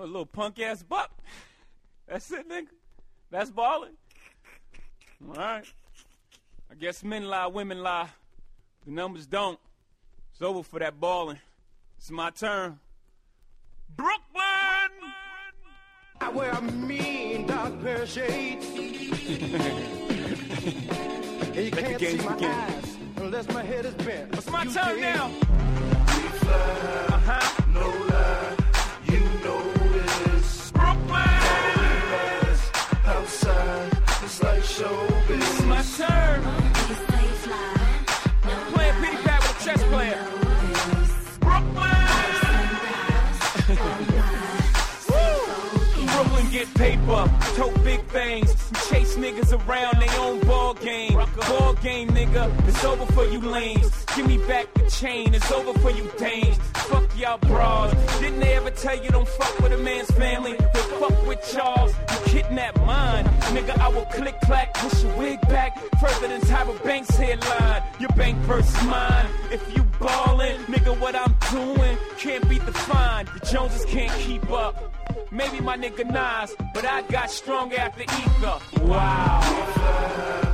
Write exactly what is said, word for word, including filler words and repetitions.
a little punk ass buck. That's it, nigga. That's ballin'. All right. I guess men lie, women lie. The numbers don't. It's over for that ballin'. It's my turn. Brooklyn! I wear a mean dark pair of shades. And you can't see my eyes unless my head is bent. It's my You turn dig? now. We fly, Uh-huh. no lie, you know this. Brooklyn! Outside, it's like showbiz. It's my turn. Playing pity pat with a chess player. Brooklyn get paper, tote big things, chase niggas around they own ball game. Ball game, nigga, it's over for you lames. Give me back the chain, it's over for you dames. Fuck y'all bras. Didn't they ever tell you don't fuck with a man's family? Well, fuck with Charles, you kidnap mine. Nigga, I will click clack, push your wig back further than Tyra Banks' headline. Your bank versus mine. If you ballin', nigga, what I'm doing can't be defined. The Joneses can't keep up. Maybe my nigga Nas, but I got strong after ether. Wow.